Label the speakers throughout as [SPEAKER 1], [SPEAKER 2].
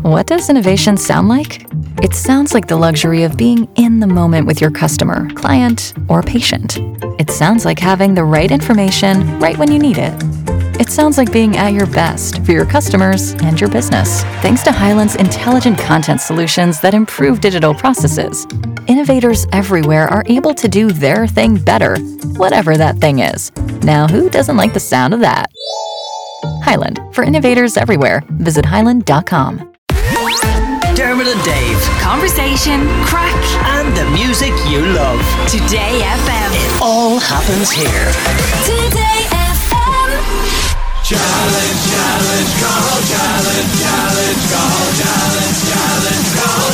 [SPEAKER 1] What does innovation sound like? It sounds like the luxury of being in the moment with your customer, client, or patient. It sounds like having the right information right when you need it. It sounds like being at your best for your customers and your business. Thanks to Hyland's intelligent content solutions that improve digital processes, innovators everywhere are able to do their thing better, whatever that thing is. Now, who doesn't like the sound of that? Hyland, for innovators everywhere. Visit hyland.com.
[SPEAKER 2] Dermot and Dave.
[SPEAKER 3] Conversation, crack,
[SPEAKER 2] And the music you love.
[SPEAKER 3] Today FM.
[SPEAKER 2] It all happens here.
[SPEAKER 3] Today FM.
[SPEAKER 4] Challenge, challenge, call, challenge, challenge, call, challenge, challenge,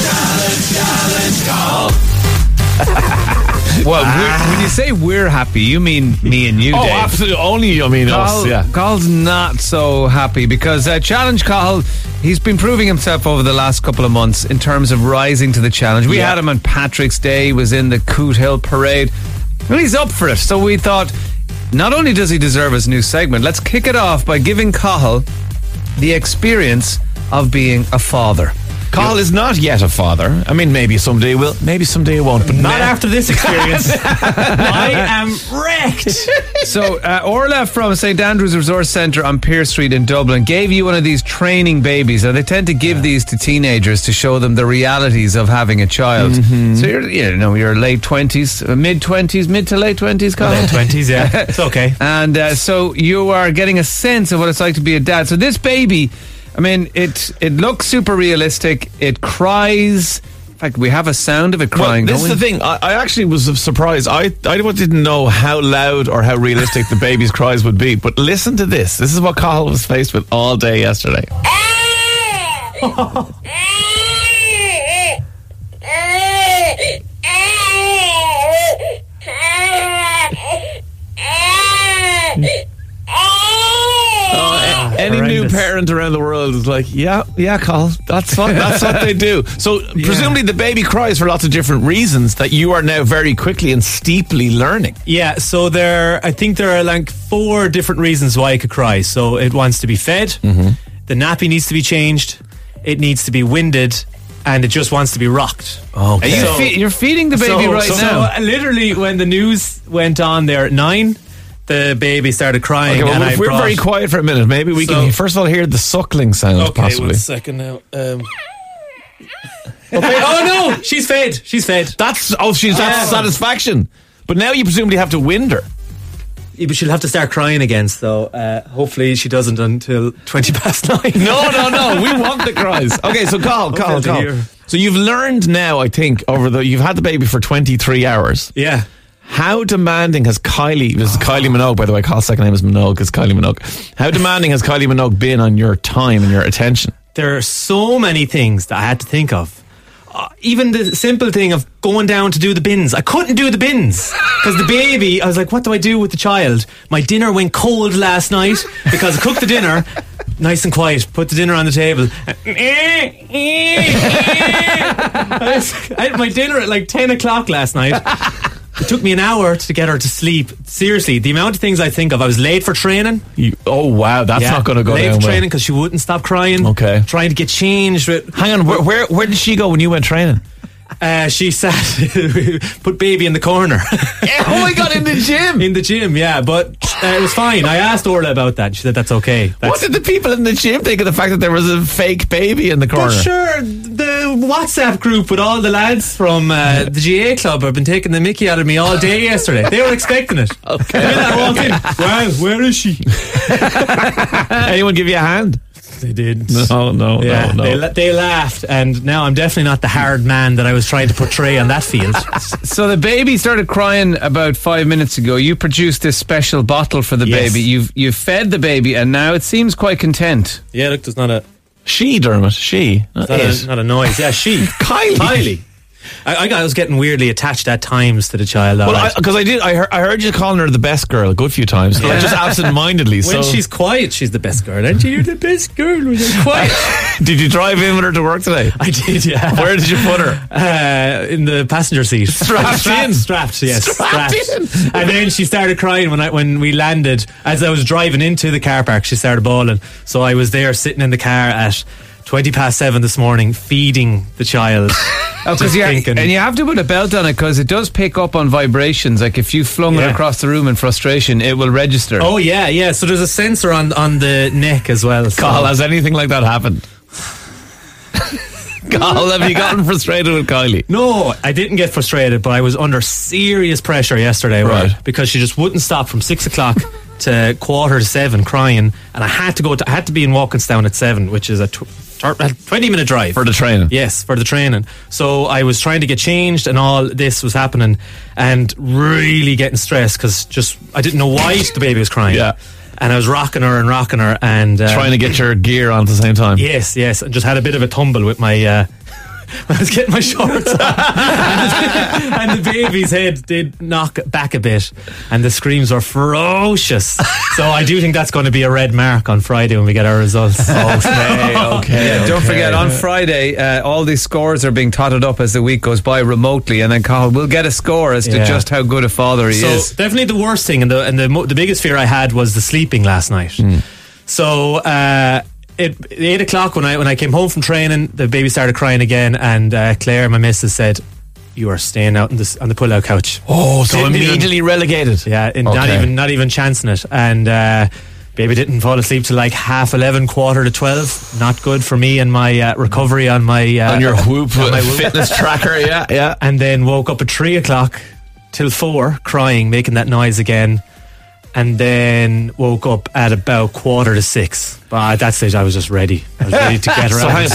[SPEAKER 4] call, challenge, challenge, call.
[SPEAKER 5] Well, when you say we're happy, you mean me and you, Dave.
[SPEAKER 6] Absolutely. Only, us, yeah.
[SPEAKER 5] Carl's not so happy because Challenge Carl, he's been proving himself over the last couple of months in terms of rising to the challenge. We had him on Patrick's Day, he was in the Coot Hill Parade. Well, he's up for it. So we thought, not only does he deserve his new segment, let's kick it off by giving Cathal the experience of being a father.
[SPEAKER 6] Cathal is not yet a father. I mean, maybe someday will, maybe someday he won't. But
[SPEAKER 7] Not after this experience. I am wrecked.
[SPEAKER 5] So Orla from St Andrews Resource Centre on Pearse Street in Dublin gave you one of these training babies. Now, they tend to give these to teenagers to show them the realities of having a child. So you're late 20s, mid-20s, mid to late 20s, Cathal?
[SPEAKER 7] Late 20s, yeah. It's okay.
[SPEAKER 5] And so you are getting a sense of what it's like to be a dad. So this baby, I mean, it looks super realistic. It cries. In fact, we have a sound of it crying.
[SPEAKER 6] Well, this is the thing. I actually was surprised. I didn't know how loud or how realistic the baby's cries would be. But listen to this. This is what Cathal was faced with all day yesterday. Any new parent around the world is like, yeah, Cathal, that's what they do. So presumably the baby cries for lots of different reasons that you are now very quickly and steeply learning.
[SPEAKER 7] Yeah, so I think there are like 4 different reasons why it could cry. So it wants to be fed, the nappy needs to be changed, it needs to be winded, and it just wants to be rocked.
[SPEAKER 5] Okay. You're feeding the baby now.
[SPEAKER 7] So literally when the news went on there at 9, the baby started crying.
[SPEAKER 6] Okay, well,
[SPEAKER 7] and
[SPEAKER 6] we're very quiet for a minute. Maybe we can first of all hear the suckling sound, possibly.
[SPEAKER 7] 1 second now. Oh no, she's fed.
[SPEAKER 6] That's satisfaction. But now you presumably have to wind her.
[SPEAKER 7] Yeah, but she'll have to start crying again. So hopefully she doesn't until 9:20.
[SPEAKER 6] No. We want the cries. Okay, so Cathal. So you've learned now, I think, you've had the baby for 23 hours.
[SPEAKER 7] Yeah.
[SPEAKER 6] How demanding has Kylie, this is Kylie Minogue, by the way, Carl's second name is Minogue, it's Kylie Minogue. How demanding has Kylie Minogue been on your time and your attention?
[SPEAKER 7] There are so many things that I had to think of. Even the simple thing of going down to do the bins. I couldn't do the bins because the baby, I was like, what do I do with the child? My dinner went cold last night because I cooked the dinner nice and quiet, put the dinner on the table. I had my dinner at like 10 o'clock last night. It took me an hour to get her to sleep. Seriously, the amount of things I think of. I was late for training.
[SPEAKER 6] Oh wow, that's not going to go down well.
[SPEAKER 7] Late for training because she wouldn't stop crying.
[SPEAKER 6] Okay.
[SPEAKER 7] Trying to get changed.
[SPEAKER 6] Hang on, where did she go when you went training?
[SPEAKER 7] She sat, put baby in the corner.
[SPEAKER 6] Oh my God, in the gym?
[SPEAKER 7] In the gym, yeah, but it was fine. I asked Orla about that. She said that's okay.
[SPEAKER 6] What did the people in the gym think of the fact that there was a fake baby in the corner?
[SPEAKER 7] But sure, the WhatsApp group with all the lads from the GA club have been taking the mickey out of me all day yesterday. They were expecting it.
[SPEAKER 6] Okay.
[SPEAKER 7] I walked in. Wow, where is she?
[SPEAKER 6] Anyone give you a hand?
[SPEAKER 7] They did.
[SPEAKER 6] No.
[SPEAKER 7] They laughed, and now I'm definitely not the hard man that I was trying to portray on that field.
[SPEAKER 5] So the baby started crying about 5 minutes ago. You produced this special bottle for the baby. You've fed the baby, and now it seems quite content.
[SPEAKER 7] Yeah, look, there's not a...
[SPEAKER 6] She, Dermot, she.
[SPEAKER 7] Not a noise. Yeah, she. Kylie. I was getting weirdly attached at times to the child.
[SPEAKER 6] Well, because I heard you calling her the best girl a good few times. Yeah. Just absent-mindedly.
[SPEAKER 7] When she's quiet, she's the best girl. Aren't you? You're the best girl when you're quiet.
[SPEAKER 6] Did you drive in with her to work today?
[SPEAKER 7] I did, yeah.
[SPEAKER 6] Where did you put her?
[SPEAKER 7] In the passenger seat.
[SPEAKER 6] Strapped in?
[SPEAKER 7] Strapped, yes.
[SPEAKER 6] Strapped in?
[SPEAKER 7] And then she started crying when we landed. As I was driving into the car park, she started bawling. So I was there sitting in the car at 7:20 this morning, feeding the child.
[SPEAKER 5] Because you have to put a belt on it because it does pick up on vibrations. Like if you flung it across the room in frustration, it will register.
[SPEAKER 7] Oh yeah. So there's a sensor on the neck as well. So.
[SPEAKER 6] Carl, has anything like that happened? Carl, have you gotten frustrated with Kylie?
[SPEAKER 7] No, I didn't get frustrated, but I was under serious pressure yesterday, right? Because she just wouldn't stop from 6 o'clock to 6:45 crying, and I had to be in Walkinstown at 7, which is a 20-minute drive
[SPEAKER 6] for the training.
[SPEAKER 7] Yes, for the training. So I was trying to get changed, and all this was happening, and really getting stressed because I didn't know why the baby was crying.
[SPEAKER 6] Yeah.
[SPEAKER 7] And I was rocking her and
[SPEAKER 6] trying to get your gear on at the same time.
[SPEAKER 7] Yes, and just had a bit of a tumble with my I was getting my shorts on. and the baby's head did knock back a bit, and the screams were ferocious. So I do think that's going to be a red mark on Friday when we get our results.
[SPEAKER 5] Okay. Don't forget, on Friday, all these scores are being totted up as the week goes by remotely, and then Carl will get a score as to just how good a father he is.
[SPEAKER 7] So definitely the worst thing, and the biggest fear I had was the sleeping last night. So at 8 o'clock when I came home from training, the baby started crying again, and Claire, my missus, said, "You are staying out on the pull-out couch."
[SPEAKER 6] Oh, so immediately relegated.
[SPEAKER 7] Yeah, not even chancing it. And baby didn't fall asleep till like 11:30, 11:45. Not good for me and my recovery on my
[SPEAKER 6] on your Whoop fitness tracker. Yeah.
[SPEAKER 7] And then woke up at 3 o'clock till 4, crying, making that noise again. And then woke up at about 5:45. But at that stage, I was just ready. I was ready to get around.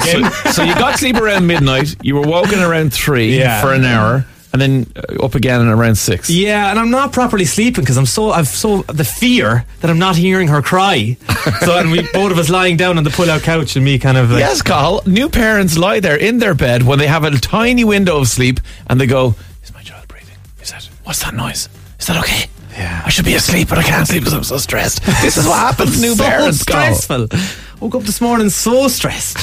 [SPEAKER 6] So you got sleep around midnight. You were woken around 3 for an hour, and then up again around 6.
[SPEAKER 7] Yeah, and I'm not properly sleeping because I've the fear that I'm not hearing her cry. So and we both of us lying down on the pull-out couch, and me kind of like,
[SPEAKER 6] yes, Carl. New parents lie there in their bed when they have a tiny window of sleep, and they go, "Is my child breathing? What's that noise? Is that okay?
[SPEAKER 7] Yeah.
[SPEAKER 6] I should be asleep, but I can't sleep because I'm so stressed." This is what happens to new parents.
[SPEAKER 7] Stressful. Woke up this morning so stressed.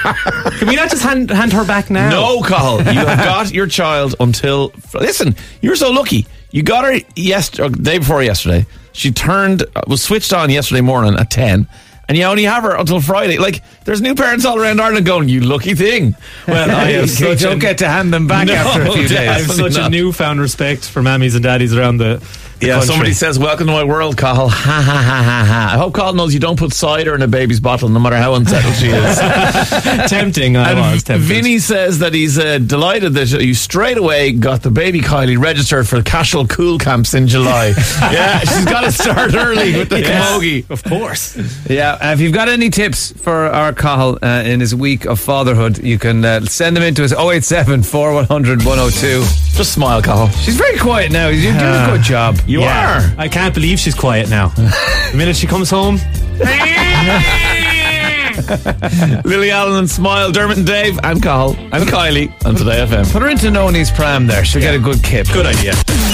[SPEAKER 7] Can we not just hand her back now?
[SPEAKER 6] No, Carl. You have got your child until... Listen, you're so lucky. You got her day before yesterday. She was switched on yesterday morning at 10. And you only have her until Friday. Like, there's new parents all around Ireland going, "You lucky thing."
[SPEAKER 7] Well, I have
[SPEAKER 5] you don't get to hand them back after a few days.
[SPEAKER 7] I have such a newfound respect for mammies and daddies around the country.
[SPEAKER 6] Somebody says, "Welcome to my world, Carl." Ha ha ha ha ha. I hope Carl knows you don't put cider in a baby's bottle, no matter how unsettled she is.
[SPEAKER 7] Tempting. I was tempted.
[SPEAKER 6] Vinny says that he's delighted that you straight away got the baby Kylie registered for Cashel Cool Camps in July. Yeah, she's got to start early with the camogie.
[SPEAKER 7] Of course.
[SPEAKER 5] Yeah, if you've got any tips for our Cathal in his week of fatherhood, you can send them into us 087 4100 102.
[SPEAKER 6] Just smile, Cathal.
[SPEAKER 5] She's very quiet now. You're doing a good job.
[SPEAKER 6] You are.
[SPEAKER 7] I can't believe she's quiet now. The minute she comes home.
[SPEAKER 6] Lily Allen and Smile, Dermot and Dave, and Cathal, and Kylie on Today FM.
[SPEAKER 5] Put her into Noni's pram there. She'll get a good kip.
[SPEAKER 7] Good idea.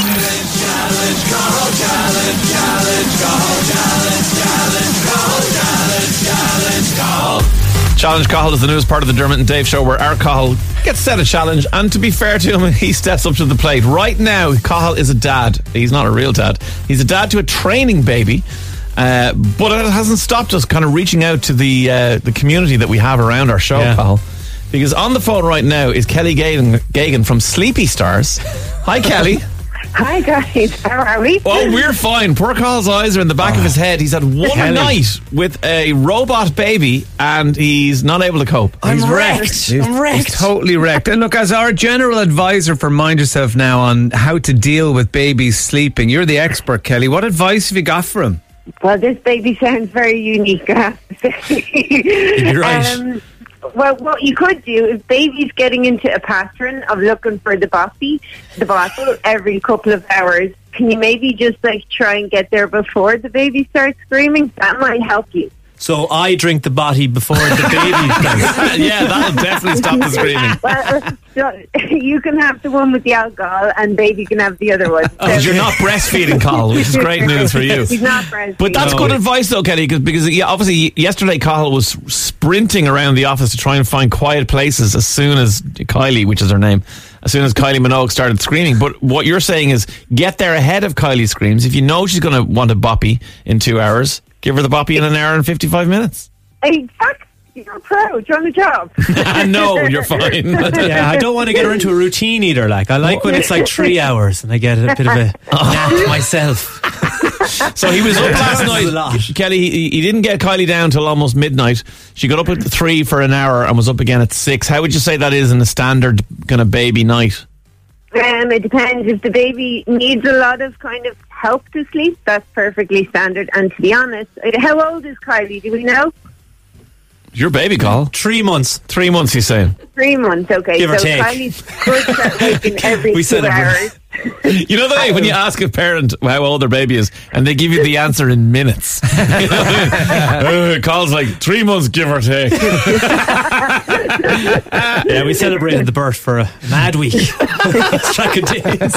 [SPEAKER 6] Challenge Cathal is the newest part of the Dermot and Dave show, where our Cathal gets set a challenge, and to be fair to him, he steps up to the plate. Right now, Cathal is a dad. He's not a real dad. He's a dad to a training baby. But it hasn't stopped us kind of reaching out to the community that we have around our show, Cathal. Because on the phone right now is Kelly Gagan from Sleepy Stars. Hi, Kelly.
[SPEAKER 8] Hi guys, how are we?
[SPEAKER 6] Oh, we're fine. Poor Carl's eyes are in the back of his head. He's had one night with a robot baby and he's not able to cope.
[SPEAKER 5] He's wrecked. He's totally wrecked. And look, as our general advisor for Mind Yourself Now on how to deal with babies sleeping, you're the expert, Kelly. What advice have you got for him?
[SPEAKER 8] Well, this baby sounds very unique, I have to say.
[SPEAKER 7] You're right.
[SPEAKER 8] Well, what you could do is baby's getting into a pattern of looking for the bottle every couple of hours. Can you maybe just try and get there before the baby starts screaming? That might help you.
[SPEAKER 7] So I drink the botty before the baby does.
[SPEAKER 6] Yeah, that'll definitely stop the screaming.
[SPEAKER 8] Well, you can have the one with the alcohol and baby can have the other one.
[SPEAKER 6] Because you're not breastfeeding, Cathal, which is great news for you.
[SPEAKER 8] He's not breastfeeding.
[SPEAKER 6] But that's good advice though, Kelly, because obviously yesterday Cathal was sprinting around the office to try and find quiet places as soon as Kylie, which is her name, as soon as Kylie Minogue started screaming. But what you're saying is get there ahead of Kylie's screams. If you know she's going to want a boppy in 2 hours, give her the boppy in an hour and 55 minutes.
[SPEAKER 8] Exactly. You're a pro. You're on the job.
[SPEAKER 6] No, you're fine.
[SPEAKER 7] Yeah, I don't want to get her into a routine either. Like, I like when it's like 3 hours and I get a bit of a nap myself.
[SPEAKER 6] So he was up last night. Kelly, he didn't get Kylie down till almost midnight. She got up at 3 for an hour and was up again at 6. How would you say that is in a standard kind of baby night?
[SPEAKER 8] It depends. If the baby needs a lot of kind of help to sleep, that's perfectly standard. And to be honest, how old is Kylie? Do we know?
[SPEAKER 6] Your baby, Carl.
[SPEAKER 7] 3 months.
[SPEAKER 6] 3 months, he's saying.
[SPEAKER 8] 3 months, okay.
[SPEAKER 7] Give or
[SPEAKER 8] so
[SPEAKER 7] take.
[SPEAKER 8] Kylie could start waking every
[SPEAKER 7] We
[SPEAKER 8] 2 hours.
[SPEAKER 6] You know the way when you ask a parent how old their baby is and they give you the answer in minutes. Carl's like 3 months, give or take.
[SPEAKER 7] Yeah, we celebrated the birth for a mad week. Track of days.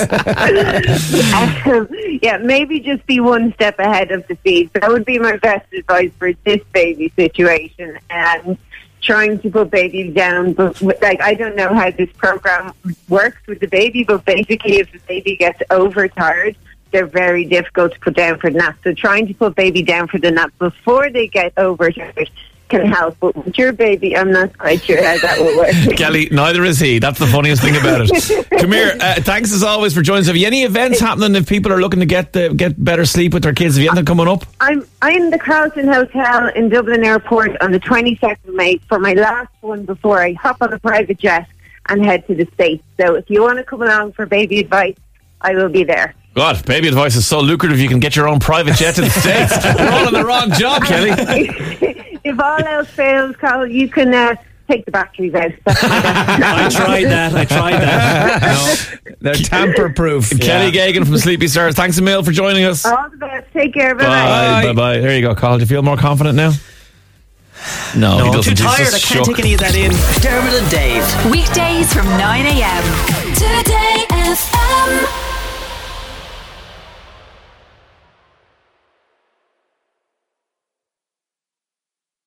[SPEAKER 8] Yeah, maybe just be one step ahead of the feed. That would be my best advice for this baby situation. And trying to put babies down, but like, I don't know how this program works with the baby, but basically if the baby gets overtired, they're very difficult to put down for the nap. So trying to put baby down for the nap before they get overtired can help. But with your baby, I'm not quite sure how that will work.
[SPEAKER 6] Kelly, neither is he. That's the funniest thing about it. Come here. Thanks as always for joining us. Have you any events happening if people are looking to get better sleep with their kids? Have you anything coming up?
[SPEAKER 8] I'm in the Carlton Hotel in Dublin Airport on the 22nd of May for my last one before I hop on a private jet and head to the States. So if you want to come along for baby advice, I will be there.
[SPEAKER 6] God, baby advice is so lucrative you can get your own private jet to the States. We're all on the wrong job, Kelly.
[SPEAKER 8] If all else fails, Carl, you can take the batteries out.
[SPEAKER 7] I tried that.
[SPEAKER 5] No, they're tamper-proof.
[SPEAKER 6] Kelly Gagan from Sleepy Stars. Thanks a mil for joining us.
[SPEAKER 8] All the best. Take care. Bye-bye.
[SPEAKER 6] Bye. There you go, Carl. Do you feel more confident now? No, he
[SPEAKER 7] I'm
[SPEAKER 6] doesn't.
[SPEAKER 7] too
[SPEAKER 6] He's
[SPEAKER 7] tired. I
[SPEAKER 6] just
[SPEAKER 7] can't
[SPEAKER 6] shook.
[SPEAKER 7] take any of that in.
[SPEAKER 2] Dermot and Dave.
[SPEAKER 3] Weekdays from 9 a.m.
[SPEAKER 9] Today FM.